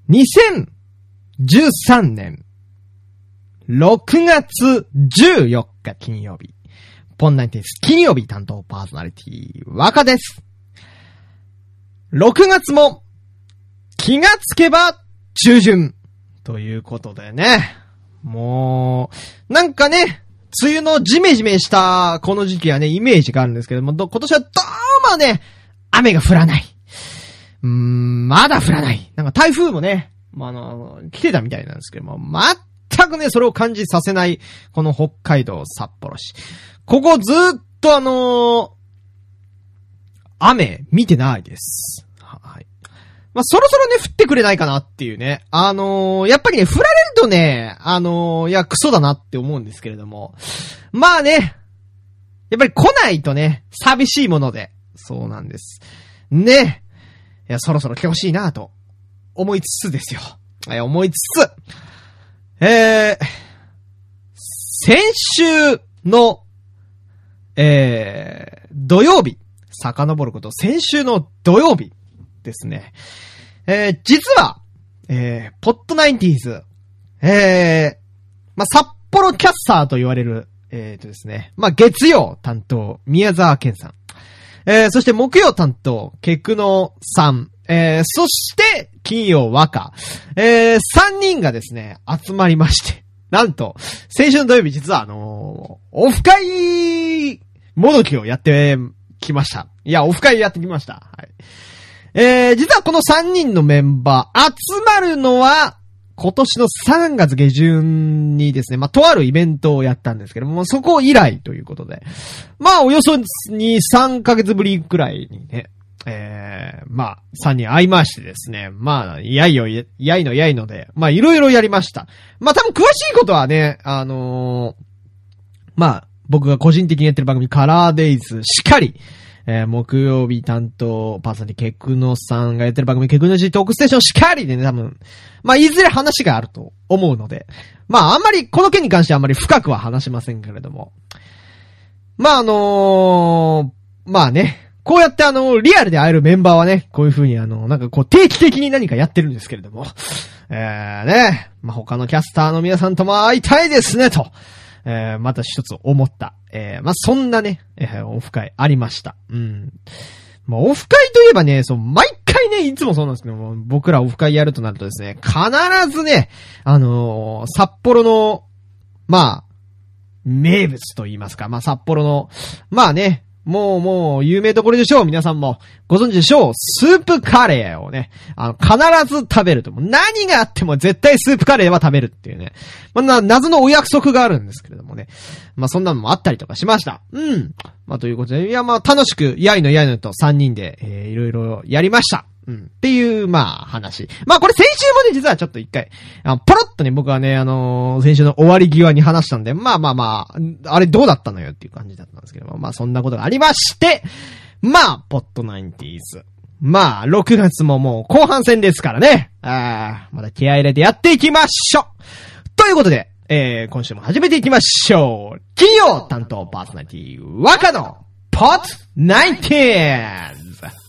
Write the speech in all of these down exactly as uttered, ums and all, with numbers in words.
にせんじゅうさんねんろくがつじゅうよっか金曜日、ポンナインティーズ金曜日担当パーソナリティ若です。ろくがつも気がつけば中旬ということでね、もうなんかね、梅雨のジメジメしたこの時期はねイメージがあるんですけども、今年はどうもね雨が降らない。うーん、まだ降らない。なんか台風もね、まあ、あの来てたみたいなんですけども、全くねそれを感じさせないこの北海道札幌市。ここずっとあのー、雨見てないです。はい。まあ、そろそろね降ってくれないかなっていうね。あのー、やっぱりね降られるとね、あのー、いやクソだなって思うんですけれども、まあね、やっぱり来ないとね寂しいもので、そうなんです。ね。いや、そろそろ来てほしいなと思いつつですよ。いや、思いつつ、えー、先週の、えー、土曜日、遡ること、先週の土曜日ですね。えー、実は、えー、ポットナインティーズ、えー、まあ、札幌キャスターと言われる、えーとですね、まあ、月曜担当、宮沢健さん。えー、そして木曜担当、ケクノさん。えー、そして、金曜若。えー、三人がですね、集まりまして。なんと、先週の土曜日実はあのー、オフ会、もどきをやってきました。いや、オフ会やってきました。はい。えー、実はこの三人のメンバー、集まるのは、今年のさんがつ下旬にですね、まあ、とあるイベントをやったんですけども、そこ以来ということで、まあ、およそに、さんかげつぶりくらいにね、えー、まあ、さんにん会いましてですね、まあ、やいよ、やいのやいので、まあ、いろいろやりました。まあ、多分詳しいことはね、あのー、まあ、僕が個人的にやってる番組、カラーデイズしかり、えー、木曜日担当パーソナリティケクノさんがやってる番組ケクノジートークステーションしかりでね、多分、まあ、いずれ話があると思うので、まあ、あんまり、この件に関してはあんまり深くは話しませんけれども、まあ、あのー、まあね、こうやってあの、リアルで会えるメンバーはね、こういう風にあの、なんかこう定期的に何かやってるんですけれども、えー、ね、まあ、他のキャスターの皆さんとも会いたいですね、と。えー、また一つ思った。えー、まあ、そんなね、えー、オフ会ありました。うん。まあ、オフ会といえばね、そう、毎回ね、いつもそうなんですけども、僕らオフ会やるとなるとですね、必ずね、あのー、札幌の、まあ、名物と言いますか、まあ、札幌の、まあね、もうもう有名どころでしょう。皆さんもご存知でしょう。スープカレーをね、あの、必ず食べると。何があっても絶対スープカレーは食べるっていうね。まあ、な、謎のお約束があるんですけれどもね。まあ、そんなのもあったりとかしました。うん。まあ、ということで、いや、まあ、楽しく、やいのやいのとさんにんで、えー、いろいろやりました。うん。っていう、まあ、話。まあ、これ先週もね、実はちょっと一回、あの、ポロッとね、僕はね、あのー、先週の終わり際に話したんで、まあまあまあ、あれどうだったのよっていう感じだったんですけども、まあ、そんなことがありまして、まあ、ポットナインティーズ。まあ、ろくがつももう後半戦ですからね。ああ、まだ気合い入れてやっていきましょうということで、えー、今週も始めていきましょう。金曜担当パーソナリティ、若のポットナインティーズ。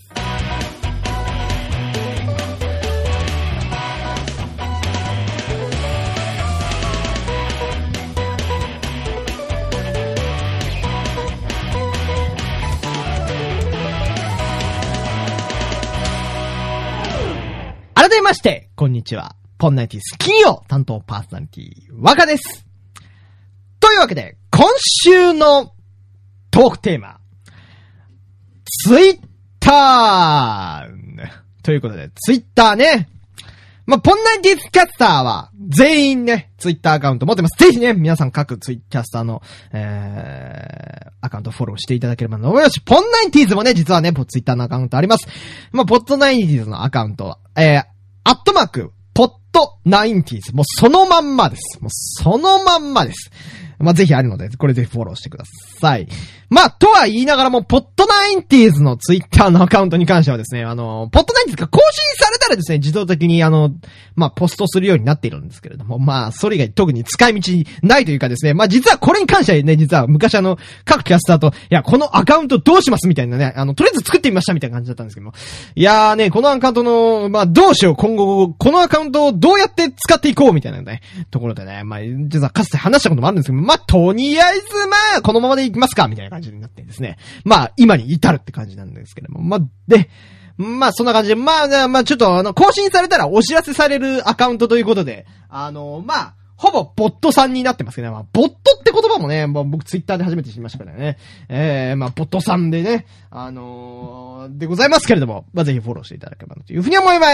改めまして、こんにちは。ポンナイティス金曜担当パーソナリティ、若です。というわけで、今週のトークテーマ、ツイッターということで、ツイッターね。まあ、ポンナイティスキャスターは全員ね、ツイッターアカウント持ってます。ぜひね、皆さん各ツイキャスターの、えー、アカウントフォローしていただければと思いますし、ポンナイティーズもね、実はね、ツイッターのアカウントあります。まあ、ポットナインティーズのアカウントは、えー、アットマーク、ポットナインティーズ。もうそのまんまです。もうそのまんまです。まあ、ぜひあるので、これぜひフォローしてください。まあ、とは言いながらも、ポットナインティーズのツイッターのアカウントに関してはですね、あの、ポットナインティーズが更新されたたらですね、自動的にあの、まあ、ポストするようになっているんですけれども、まあ、それ以外特に使い道ないというかですね、まあ、実はこれに関してはね、実は昔あの、各キャスターと、いや、このアカウントどうしますみたいなね、あの、とりあえず作ってみましたみたいな感じだったんですけども、いやーね、このアカウントの、まあ、どうしよう、今後、このアカウントをどうやって使っていこうみたいなね、ところでね、まあ、実はかつて話したこともあるんですけど、まあ、とりあえず、まあ、このままでいきますかみたいな感じになってですね、まあ、今に至るって感じなんですけども、まあ、で、まあ、そんな感じで、まあ、まあ、ちょっと、あの、更新されたらお知らせされるアカウントということで、あの、まあ、ほぼボットさんになってますけどね。まあ、ボットって言葉もね、もう僕ツイッターで初めて知りましたからね。えー、まあ、ボットさんでね、あのー、でございますけれども、まあ、ぜひフォローしていただければというふうに思います。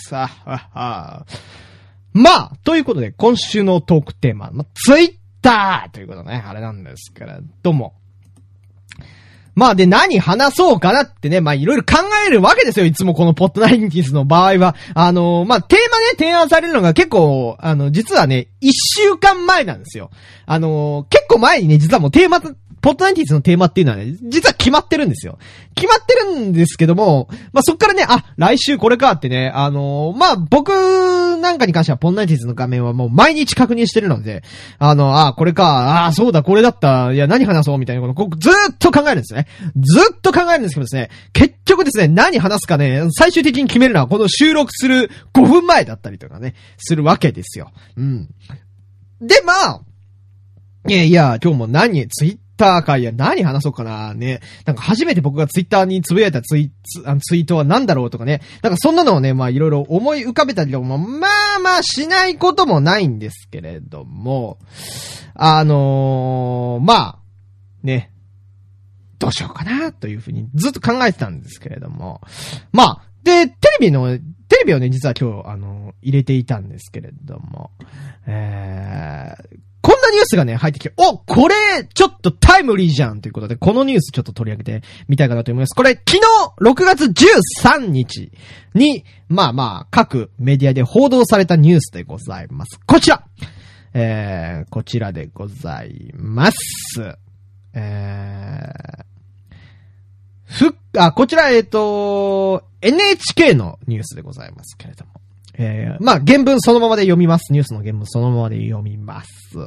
さあ、はまあ、ということで、今週のトークテーマ、まあ、ツイッターということね、あれなんですけれども。まあで何話そうかなってね、まあいろいろ考えるわけですよ。いつもこのポッドナインティーズの場合は。あのー、まあテーマね、提案されるのが結構、あの、実はね、一週間前なんですよ。あのー、結構前にね、実はもうテーマ、ポッドナインティーズのテーマっていうのはね、実は決まってるんですよ。決まってるんですけども、まあそっからね、あ、来週これかってね、あのー、まあ僕なんかに関してはポッドナインティーズの画面はもう毎日確認してるので、あの、あ、これか、あ、そうだ、これだった、いや、何話そうみたいなこと、ずーっと考えるんですね。ずっと考えるんですけどですね、結局ですね、何話すかね、最終的に決めるのはこの収録するごふんまえだったりとかね、するわけですよ。うん。で、まあ、いやいや、今日も何、ツイッターか、いや、何話そうかな、ね。なんか初めて僕がツイッターにつぶやいたツイ、ツあのツイートは何だろうとかね。なんかそんなのをね、まあいろいろ思い浮かべたりとかも、まあまあしないこともないんですけれども、あのー、まあ、ね。どうしようかな、というふうにずっと考えてたんですけれども。まあ、で、テレビの、テレビをね、実は今日、あの、入れていたんですけれども、えー、こんなニュースがね、入ってきて、お、これ、ちょっとタイムリーじゃんということで、このニュースちょっと取り上げてみたいかなと思います。これ、昨日、ろくがつじゅうさんにちに、まあまあ、各メディアで報道されたニュースでございます。こちらえー、こちらでございます。えー、ふ、あ、こちら、えっと、エヌエイチケー のニュースでございますけれども。えー、まあ、原文そのままで読みます。ニュースの原文そのままで読みます。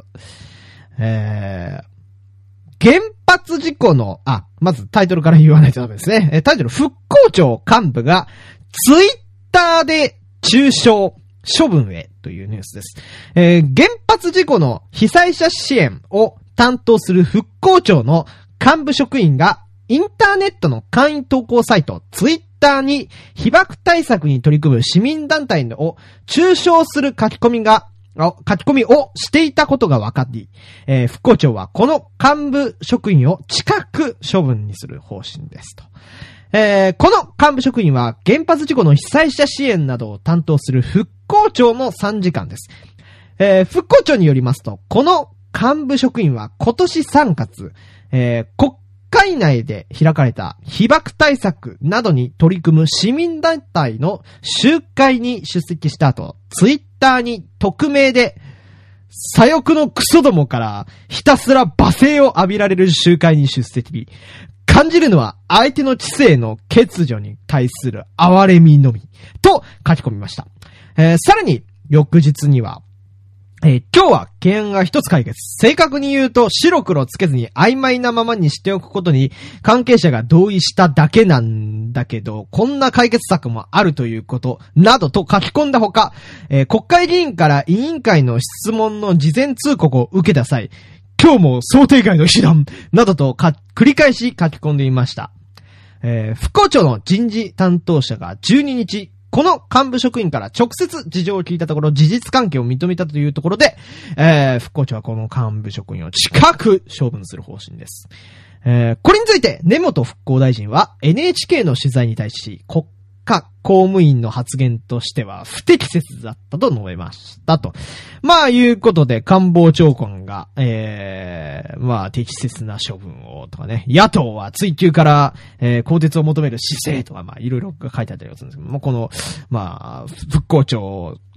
えー、原発事故の、あ、まずタイトルから言わないとダメですね。えー、タイトル、復興庁幹部がツイッターで中傷処分へというニュースです。えー、原発事故の被災者支援を担当する復興庁の幹部職員がインターネットの簡易投稿サイトツイッターに被爆対策に取り組む市民団体を中傷する書き込みが書き込みをしていたことが分かり、えー、復興庁はこの幹部職員を近く処分にする方針ですと。えー、この幹部職員は原発事故の被災者支援などを担当する復興庁の参事官です。えー、復興庁によりますと、この幹部職員は今年さんがつ、えー、国会内で開かれた被爆対策などに取り組む市民団体の集会に出席した後、ツイッターに匿名で左翼のクソどもからひたすら罵声を浴びられる集会に出席。感じるのは相手の知性の欠如に対する哀れみのみと書き込みました。えー、さらに翌日には、えー、今日は懸案が一つ解決。正確に言うと白黒つけずに曖昧なままにしておくことに関係者が同意しただけなんだけど、こんな解決策もあるということなどと書き込んだほか、えー、国会議員から委員会の質問の事前通告を受けた際、今日も想定外の手段などとか繰り返し書き込んでいました。えー、復興庁の人事担当者がじゅうににち、この幹部職員から直接事情を聞いたところ事実関係を認めたというところで、えー、復興庁はこの幹部職員を近く処分する方針です。えー、これについて根本復興大臣は エヌエイチケー の取材に対し国家公務員の発言としては不適切だったと述べましたと。まあいうことで官房長官が、えー、まあ適切な処分をとかね、野党は追及から、えー、更迭を求める姿勢とかまあいろいろ書いてあったりするんですけども、この、まあ、復興庁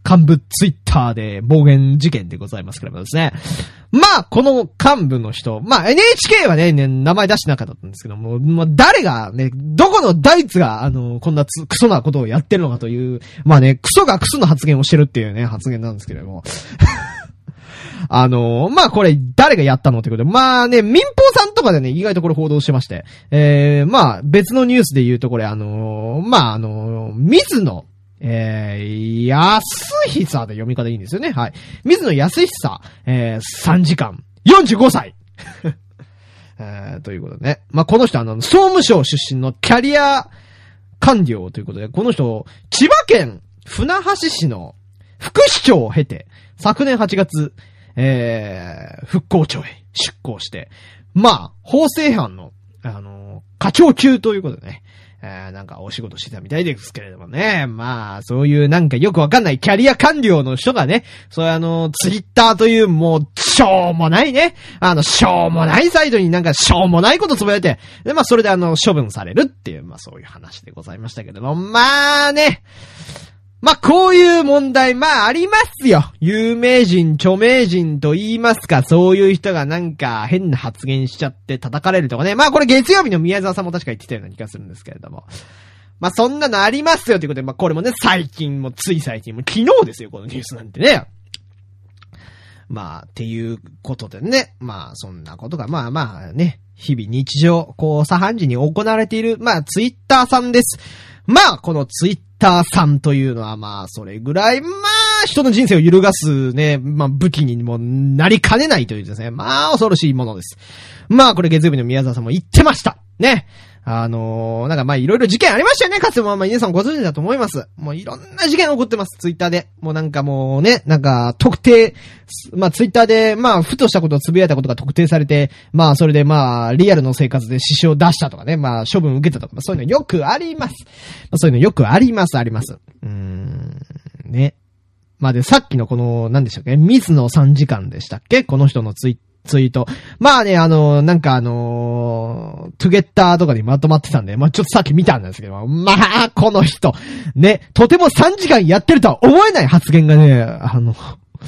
幹部ツイッターで暴言事件でございますけれどもですね。まあ、この幹部の人、まあ エヌエイチケー はね、ね名前出してなかったんですけども、まあ誰がね、どこのダイツが、あの、こんなつクソなことをやってるのかという、まあね、クソがクソの発言をしてるっていうね、発言なんですけれども。あのー、まあこれ誰がやったのってことで、まあね、民放さんとかでね、意外とこれ報道してまして、えー、まあ別のニュースで言うとこれあのー、まああのー、水野、えー、安久で読み方いいんですよね。はい。水野安久、えー、さんじかん、よんじゅうごさい。えー、ということでね。まあこの人あの、総務省出身のキャリア官僚ということで、この人、千葉県船橋市の副市長を経て、昨年はちがつ、えー、復興庁へ出向して、まあ、法制犯の、あのー、課長級ということでね、えー、なんかお仕事してたみたいですけれどもね、まあ、そういうなんかよくわかんないキャリア官僚の人がね、そういうあの、ツイッターというもう、しょうもないね、あの、しょうもないサイトになんかしょうもないことつぶやいて、で、まあ、それであの、処分されるっていう、まあ、そういう話でございましたけれども、まあね、まあ、こういう問題、まあ、ありますよ。有名人、著名人と言いますか、そういう人がなんか変な発言しちゃって叩かれるとかね。まあ、これ月曜日の宮沢さんも確か言ってたような気がするんですけれども。まあ、そんなのありますよということで、まあ、これもね、最近も、つい最近も、昨日ですよ、このニュースなんてね。まあ、っていうことでね。まあ、そんなことが、まあまあね、日々日常、こう、左半時に行われている、まあ、ツイッターさんです。まあ、このツイッターさんというのは、まあ、それぐらい、まあ、人の人生を揺るがすね、まあ、武器にもなりかねないというですね、まあ、恐ろしいものです。まあ、これ月曜日の宮沢さんも言ってました。ね。あのー、なんかまあ、いろいろ事件ありましたよね。かつてもまあ、皆さんご存知だと思います。もういろんな事件起こってます、ツイッターで。もうなんかもうね、なんか、特定、まあ、ツイッターで、まあ、ふとしたことをつぶやいたことが特定されて、まあ、それでまあ、リアルの生活で支障を出したとかね、まあ、処分を受けたとか、まあ、そういうのよくあります。まあ、そういうのよくあります、あります。うーん、ね。まあ、で、さっきのこの、何でしたっけ、水野さんじかんでしたっけ、この人のツイッター。ツイート。まあね、あのー、なんかあのー、トゥゲッターとかにまとまってたんで、まあちょっとさっき見たんですけど、まあ、この人、ね、とてもさんじかんやってるとは思えない発言がね、あの、う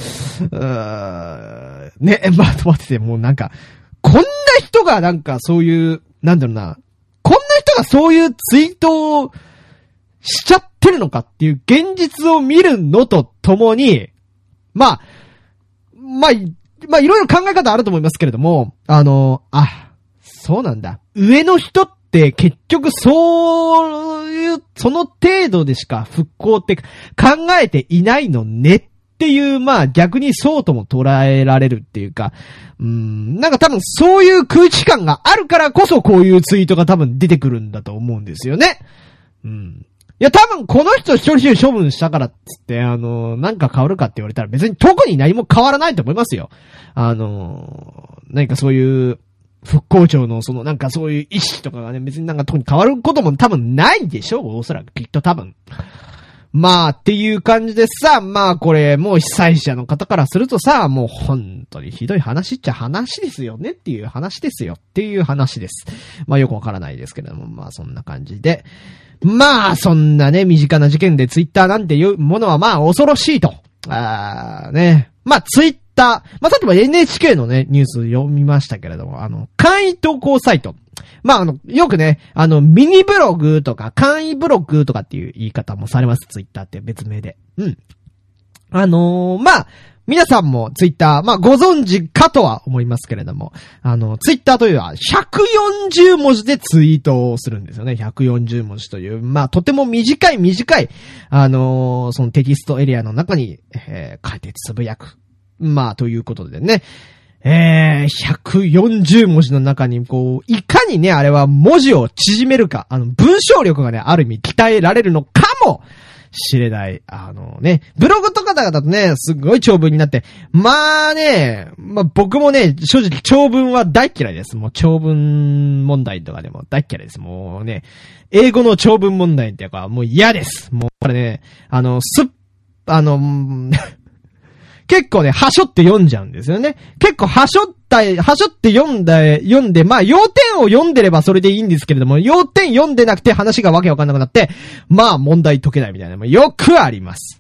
ーね、まとまってて、もうなんか、こんな人がなんかそういう、なんだろうな、こんな人がそういうツイートをしちゃってるのかっていう現実を見るのとともに、まあ、まあ、まあ、いろいろ考え方あると思いますけれども、あの、あ、そうなんだ。上の人って結局そういう、その程度でしか復興って考えていないのねっていう、まあ逆にそうとも捉えられるっていうか、うーん、なんか多分そういう空気感があるからこそこういうツイートが多分出てくるんだと思うんですよね。うん。いや、多分この人一人一人処分したからっつって、あの、なんか変わるかって言われたら別に特に何も変わらないと思いますよ。あの、何かそういう、復興庁のそのなんかそういう意識とかがね、別になんか特に変わることも多分ないでしょう、おそらくきっと多分。まあっていう感じでさ、まあこれもう被災者の方からするとさ、もう本当にひどい話っちゃ話ですよねっていう話ですよっていう話です。まあよくわからないですけれども、まあそんな感じで。まあ、そんなね、身近な事件でツイッターなんていうものはまあ恐ろしいと。あーね。まあツイッター、まあ例えば エヌエイチケー のね、ニュース読みましたけれども、あの、簡易投稿サイト。まああの、よくね、あの、ミニブログとか簡易ブログとかっていう言い方もされます、ツイッターって別名で。うん。あのー、まあ、皆さんもツイッター、まあご存知かとは思いますけれども、あの、ツイッターというのはひゃくよんじゅうもじでツイートをするんですよね。ひゃくよんじゅうもじという、まあとても短い短い、あのー、そのテキストエリアの中に、えー、書いてつぶやく。まあということでね、えー、ひゃくよんじゅうもじの中に、こう、いかにね、あれは文字を縮めるか、あの、文章力がね、ある意味鍛えられるのかも、知れない。あのね、ブログとかだとね、すごい長文になって、まあね、まあ僕もね、正直長文は大嫌いです。もう長文問題とかでも大嫌いです。もうね、英語の長文問題っていうか、もう嫌です。もうこれね、あの、すっ、あの、結構ね、はしょって読んじゃうんですよね。結構はしょった、はしょって読んだ、読んで、まあ、要点を読んでればそれでいいんですけれども、要点読んでなくて話がわけわかんなくなって、まあ、問題解けないみたいなのもよくあります。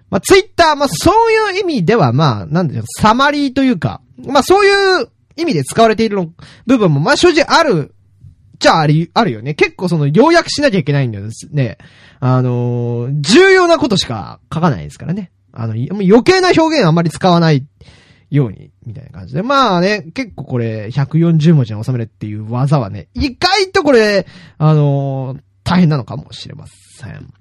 まあ、ツイッター、まあ、そういう意味では、まあ、なんでしょう、サマリーというか、まあ、そういう意味で使われているの部分も、まあ、正直ある、じゃああり、あるよね。結構その、要約しなきゃいけないんだよね。あのー、重要なことしか書かないですからね。あの、余計な表現あんまり使わないように、みたいな感じで。まあね、結構これ、ひゃくよんじゅうもじに収めるっていう技はね、意外とこれ、あのー、大変なのかもしれません。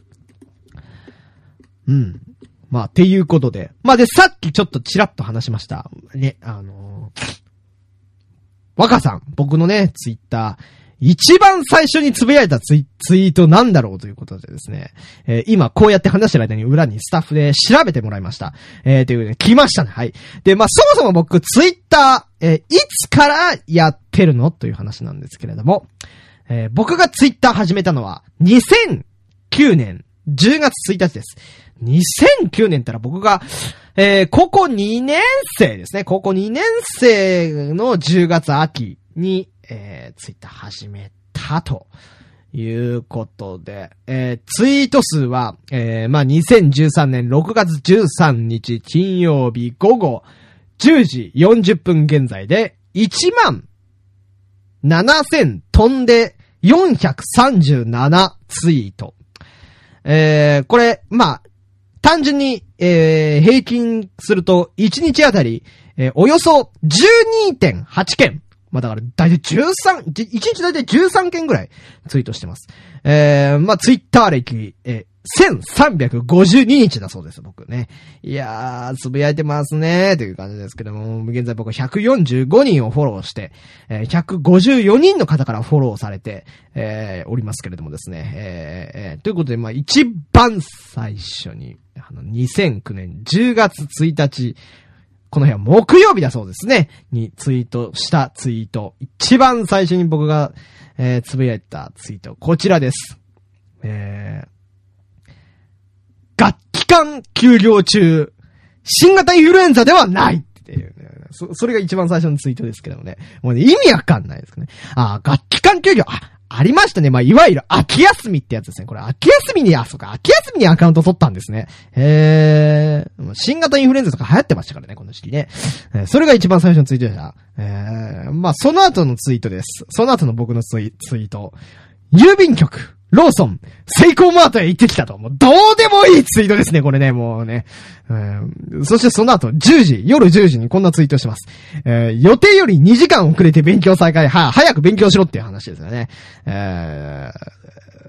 うん。まあ、っていうことで。まあで、さっきちょっとチラッと話しました。ね、あのー、若さん、僕のね、ツイッター、一番最初につぶやいたツイ、ツイートなんだろうということでですね、えー、今こうやって話してる間に裏にスタッフで調べてもらいました。えー、ということで、来ましたね。はい。で、まあ、そもそも僕、ツイッター、えー、いつからやってるのという話なんですけれども、えー、僕がツイッター始めたのは、にせんきゅうねんじゅうがつついたちです。にせんきゅうねんったら僕が、えー、高校にねん生ですね。高校にねん生のじゅうがつ秋に、えー、ツイッター始めたということで、えー、ツイート数は、えー、まあ、にせんじゅうさんねんろくがつじゅうさんにち金曜日午後じゅうじよんじゅっぷん現在でいちまんななせん飛んでよんひゃくさんじゅうななツイート。えー、これ、まあ、単純に、えー、平均すると、いちにちあたり、えー、およそ じゅうにてんはちけん。まあ、だから、だいたいじゅうさん、いちにちだいたいじゅうさんけんぐらいツイートしてます。えー、まあ、ツイッター歴、えー、せんさんびゃくごじゅうににちだそうです、僕ね。いやー、つぶやいてますね、という感じですけども、現在僕はひゃくよんじゅうごにんをフォローして、えー、ひゃくごじゅうよにんの方からフォローされて、えー、おりますけれどもですね。えー、えー、ということで、まあ、一番最初に、あの、にせんきゅうねんじゅうがつついたち、この日は木曜日だそうですね。にツイートしたツイート。一番最初に僕が、えー、つぶやいたツイート。こちらです。えー、楽器間休業中。新型インフルエンザではないっていう、ね。そ、それが一番最初のツイートですけどもね。もうね、意味わかんないですね。あー、楽器間休業。あ、ありましたね。まあ、いわゆる秋休みってやつですね。これ、秋休みに、あ、そうか、秋休みにアカウント取ったんですね。へー。新型インフルエンザとか流行ってましたからね、この時期ね。えー、それが一番最初のツイートでした。えー、まあ、その後のツイートです。その後の僕のツイ、ツイート。郵便局、ローソン、セイコーマートへ行ってきたと。もう、どうでもいいツイートですね、これね、もうね。えー、そしてその後、じゅうじ、夜じゅうじにこんなツイートしてます。えー、予定よりにじかん遅れて勉強再開。は、早く勉強しろっていう話ですよね。えー、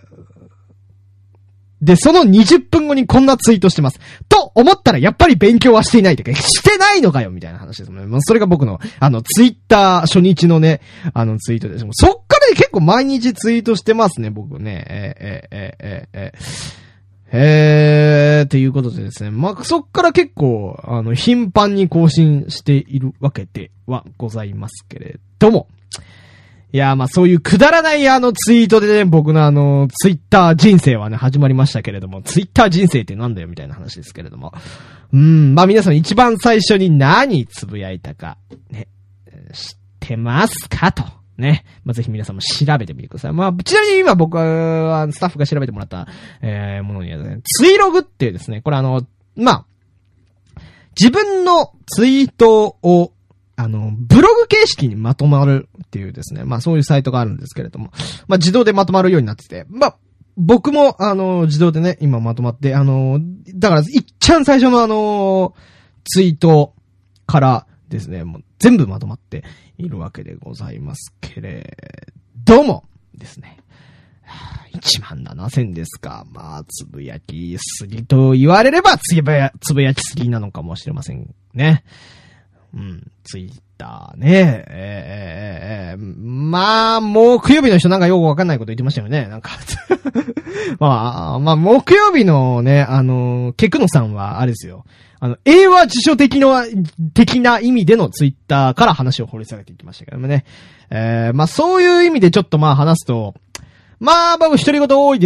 で、そのにじゅっぷんごにこんなツイートしてます。と思ったらやっぱり勉強はしていないとか、してないのかよみたいな話ですもんね。もうそれが僕の、あの、ツイッター初日のね、あのツイートです。もうそっから結構毎日ツイートしてますね、僕ね。えー、えー、えー、えー、えー。えー、っていうことでですね。まあ、そっから結構、あの、頻繁に更新しているわけではございますけれども。いや、まあ、そういうくだらないあのツイートでね、僕のあの、ツイッター人生はね、始まりましたけれども、ツイッター人生ってなんだよみたいな話ですけれども。うーん、まあ、皆さん一番最初に何つぶやいたか、ね、知ってますかと。ね。まあ、ぜひ皆さんも調べてみてください。まあ、ちなみに今僕は、スタッフが調べてもらった、えー、ものにはね、ツイログっていうですね、これあの、まあ、自分のツイートを、あの、ブログ形式にまとまるっていうですね、まあそういうサイトがあるんですけれども、まあ自動でまとまるようになってて、まあ、僕もあの、自動でね、今まとまって、あの、だから、いっちゃん最初のあの、ツイートからですね、もう全部まとまっているわけでございますけれども、ですね。いちまんななせんですか。まあ、つぶやきすぎと言われれば、つぶや、つぶやきすぎなのかもしれませんね。うん、ツイッターね。えー、えー、えー、まあ、木曜日の人なんかよくわかんないこと言ってましたよね。なんか、まあ、まあ、木曜日のね、あの、ケクノさんは、あれですよ。あの、英和辞書的な、的な意味でのツイッターから話を掘り下げていきましたけどもね。えー、まあ、そういう意味でちょっとまあ話すと、まあ、僕独り言多いですよ。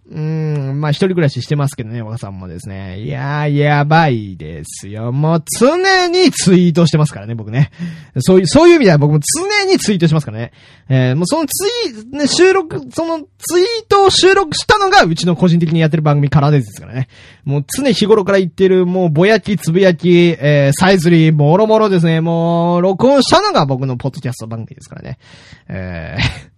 うーん、まあ一人暮らししてますけどね、若さんもですね。いやー、やばいですよ。もう常にツイートしてますからね、僕ね。そういう、そういう意味では僕も常にツイートしますからね。えー、もうそのツイ、ね、収録、そのツイートを収録したのがうちの個人的にやってる番組からですからね。もう常日頃から言ってる、もうぼやき、つぶやき、えー、さえずり、もろもろですね。もう、録音したのが僕のポッドキャスト番組ですからね。えー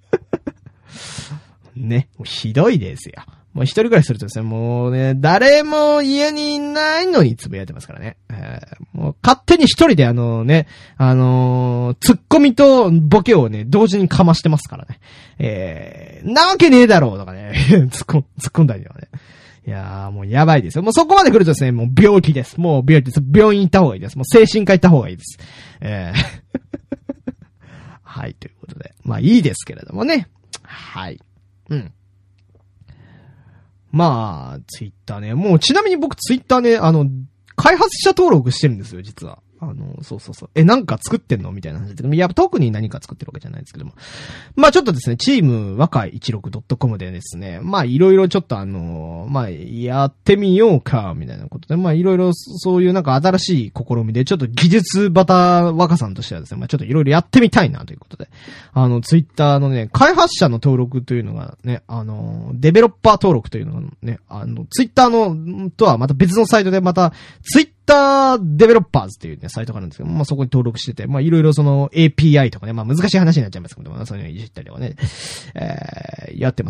ね、もうひどいですよ。もう一人暮らしするとですね、もうね、誰も家にいないのにつぶやいてますからね。えー、もう勝手に一人であのね、あのー、ツッコミとボケをね、同時にかましてますからね。えー、なわけねえだろうとかね、突っ込ん、突っ込んだりとかね。いやー、もうやばいですよ。もうそこまで来るとですね、もう病気です。もう病気です。病院行った方がいいです。もう精神科行った方がいいです。えー、はい、ということで。まあいいですけれどもね。はい。うん。まあ、ツイッターね。もうちなみに僕ツイッターね、あの、開発者登録してるんですよ、実は。あの、そうそうそう。え、なんか作ってんのみたいな話ですけど、いや、特に何か作ってるわけじゃないですけども。まあちょっとですね、チーム和解 じゅうろくドットコム でですね、まあいろいろちょっとあの、まあやってみようか、みたいなことで、まあいろいろそういうなんか新しい試みで、ちょっと技術バタ若さんとしてはですね、まあちょっといろいろやってみたいなということで、あの、ツイッターのね、開発者の登録というのがね、あの、デベロッパー登録というのがね、あの、ツイッターの、とはまた別のサイトでまた、ツイッターツイッターデベロッパーズっていうね、サイトがあるんですけど、まあそこに登録してて、まあいろいろその エーピーアイ とかね、まあ難しい話になっちゃいますけど、まあそういうのいじったりとかね、えー、やってます。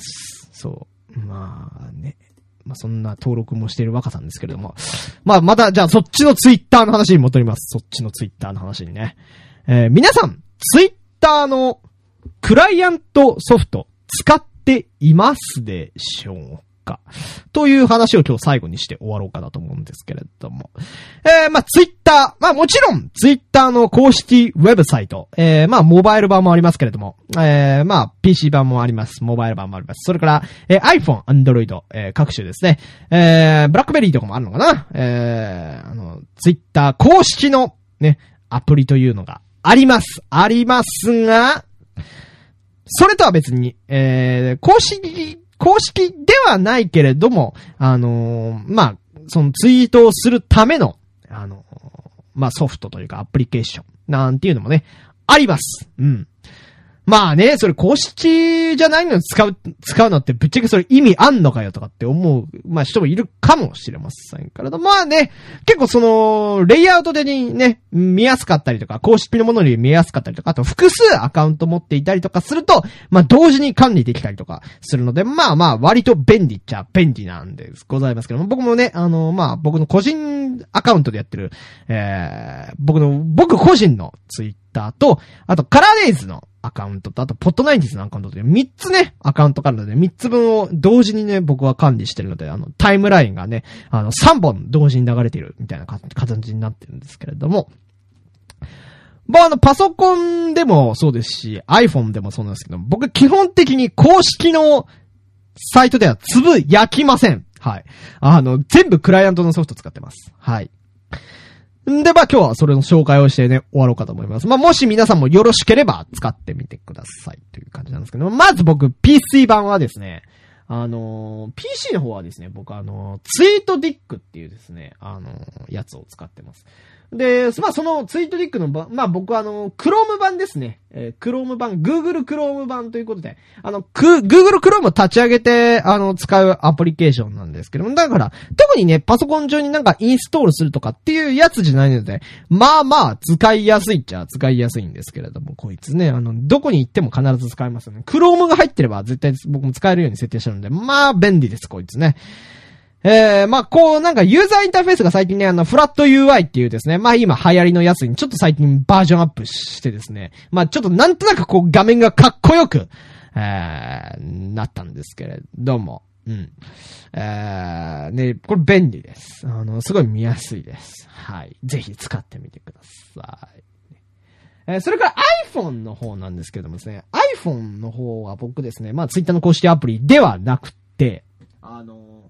そう。まあね。まあそんな登録もしている若さんですけれども。まあまた、じゃあそっちのツイッターの話に戻ります。そっちのツイッターの話にね。えー、皆さん、ツイッターのクライアントソフト使っていますでしょうかという話を今日最後にして終わろうかなと思うんですけれども。えー、まあ、ツイッター。まあ、もちろん、ツイッターの公式ウェブサイト。えー、まあ、モバイル版もありますけれども。えー、まあ、ピーシー 版もあります。モバイル版もあります。それから、えー、iPhone、Android、えー、各種ですね。えー、ブラックベリーとかもあるのかなえー、あの、ツイッター公式のね、アプリというのがあります。ありますが、それとは別に、えー、公式、公式ではないけれども、あのー、まあ、そのツイートをするための、あのー、まあ、ソフトというかアプリケーションなんていうのもね、あります。うん。まあね、それ公式じゃないのに使う、使うのってぶっちゃけそれ意味あんのかよとかって思う、まあ人もいるかもしれませんけれど、まあね、結構その、レイアウト的にね、見やすかったりとか、公式のものより見やすかったりとか、あと複数アカウント持っていたりとかすると、まあ同時に管理できたりとかするので、まあまあ割と便利っちゃ便利なんですございますけども、僕もね、あの、まあ僕の個人アカウントでやってる、えー、僕の、僕個人のツイッターと、あとカラーデイズのアカウントと、あと、ポッドナインティスのアカウントで、みっつね、アカウントからので、みっつぶんを同時にね、僕は管理してるので、あの、タイムラインがね、あの、さんぼん同時に流れている、みたいな形になってるんですけれども、まあ、あの、パソコンでもそうですし、iPhone でもそうなんですけど、僕基本的に公式のサイトではつぶやきません。はい。あの、全部クライアントのソフト使ってます。はい。で、まあ今日はそれの紹介をしてね、終わろうかと思います。まあもし皆さんもよろしければ使ってみてくださいという感じなんですけど、まず僕 ピーシー 版はですね、あのー、ピーシー の方はですね、僕あのー、ツイートディックっていうですね、あのー、やつを使ってます。で、まあそのツイートディックの版、まあ僕はあの、Chrome 版ですね。えー、Chrome 版、Google Chrome 版ということで、あの、く、Google Chrome を立ち上げて、あの、使うアプリケーションなんですけども、だから、特にね、パソコン上になんかインストールするとかっていうやつじゃないので、まあまあ、使いやすいっちゃ使いやすいんですけれども、こいつね、あの、どこに行っても必ず使えますよね。Chrome が入ってれば絶対僕も使えるように設定してるので、まあ、便利です、こいつね。えー、まあ、こう、なんかユーザーインターフェースが最近ね、あの、フラット ユーアイ っていうですね、まあ今流行りのやつにちょっと最近バージョンアップしてですね、まあちょっとなんとなくこう画面がかっこよく、えー、なったんですけれども、うん。えー、ね、これ便利です。あの、すごい見やすいです。はい。ぜひ使ってみてください。えー、それから iPhone の方なんですけどもですね、iPhone の方は僕ですね、まあ Twitter の公式アプリではなくて、あの、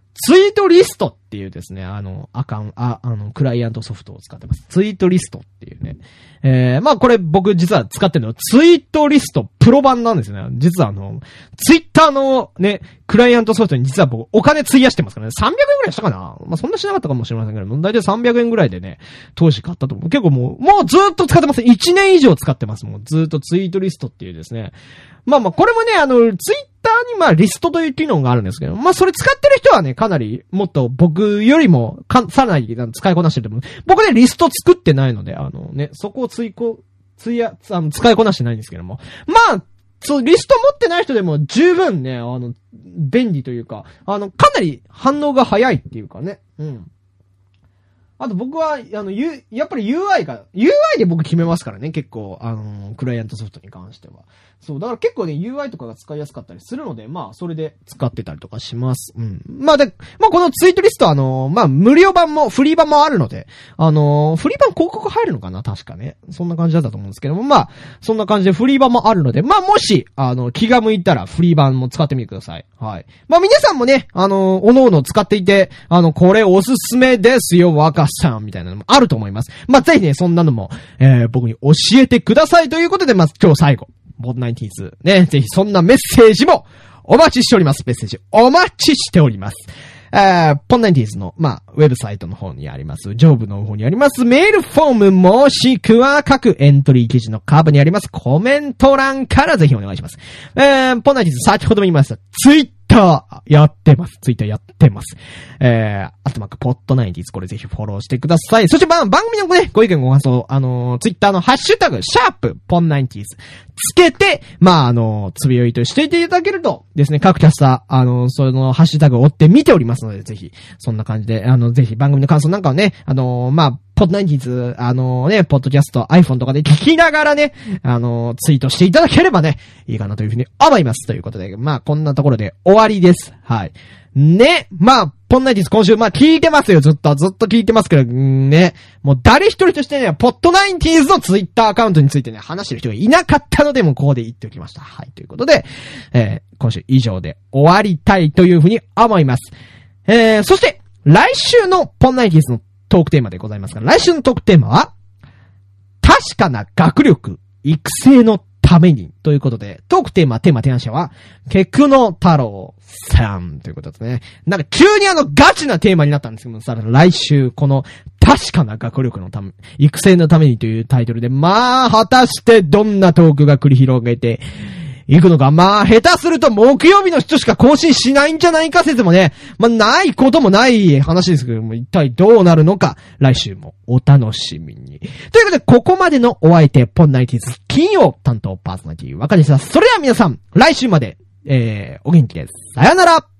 ツイートリストっていうですね、あの、アカウント、あ、あの、クライアントソフトを使ってます。ツイートリストっていうね。えー、まあこれ僕実は使ってるのはツイートリストプロ版なんですよね。実はあの、ツイッターのね、クライアントソフトに実は僕お金費やしてますからね。さんびゃくえんぐらいしたかな？まあそんなしなかったかもしれませんけど、だいたいさんびゃくえんぐらいでね、当時買ったと思う。結構もう、もうずーっと使ってます。いちねん以上使ってます。もうずーっとツイートリストっていうですね。まあまあこれもね、あの、ツイッターにまあリストという機能があるんですけど、まあそれ使ってる人はね、かなりもっと僕よりもか、さらに使いこなしてると思う。僕ね、リスト作ってないので、あのね、そこを追こ、つや、あの、使いこなしてないんですけども。まあ、そう、リスト持ってない人でも十分ね、あの、便利というか、あの、かなり反応が早いっていうかね。うん。あと僕は、あの、ゆ、やっぱり ユーアイ が、ユーアイ で僕決めますからね、結構、あの、クライアントソフトに関しては。そう、だから結構ね、ユーアイ とかが使いやすかったりするので、まあ、それで使ってたりとかします。うん。まあで、まあこのツイートリストはあの、まあ無料版もフリー版もあるので、あの、フリー版広告入るのかな確かね。そんな感じだったと思うんですけども、まあ、そんな感じでフリー版もあるので、まあもし、あの、気が向いたらフリー版も使ってみてください。はい。まあ皆さんもね、あの、おのおの使っていて、あの、これおすすめですよ、若さん、みたいなのもあると思います。まあぜひね、そんなのも、えー、僕に教えてくださいということで、まず今日最後。ボットナインティーズ。ね、ぜひそんなメッセージもお待ちしております。メッセージお待ちしております。えー、ポンナインティーズの、まあ、ウェブサイトの方にあります、上部の方にあります、メールフォームもしくは各エントリー記事のカーブにあります、コメント欄からぜひお願いします。えー、ポンナインティーズ先ほども言いました、ツイッターやってます。ツイッターやってます。えー、あとまくポットナインティーズこれぜひフォローしてください。そしてまあ番組のね、ご意見ご感想、あのー、ツイッターのハッシュタグ、シャープ、ポンナインティーズつけて、まああのー、つぶやいとしていていただけるとですね、各キャスター、あのー、そのハッシュタグを追って見ておりますので、ぜひ、そんな感じで、あの、ぜひ番組の感想なんかをね、あのー、まあ、ポッドナインティーズ、あのね、ポッドキャスト、iPhone とかで聞きながらね、あのー、ツイートしていただければね、いいかなというふうに思います。ということで、まあ、こんなところで終わりです。はい。ね、まあ、ポッドナインティーズ今週、まあ、聞いてますよ、ずっと、ずっと聞いてますけど、んね、もう誰一人としてね、ポッドナインティーズのツイッターアカウントについてね、話してる人がいなかったので、もうここで言っておきました。はい、ということで、えー、今週以上で終わりたいというふうに思います。えー、そして、来週のポッドナインティーズのトークテーマでございますが、来週のトークテーマは、確かな学力、育成のために、ということで、トークテーマ、テーマ提案者は、ケクノ太郎さん、ということですね。なんか急にあのガチなテーマになったんですけど、さ、来週、この、確かな学力のため、育成のためにというタイトルで、まあ、果たしてどんなトークが繰り広げて、行くのか。まあ、下手すると木曜日の人しか更新しないんじゃないか説もね、まあ、ないこともない話ですけども、一体どうなるのか、来週もお楽しみに。ということで、ここまでのお相手、ポンナイティーズ金曜担当パーソナリティ、わかりました。それでは皆さん、来週まで、えー、お元気です。さよなら。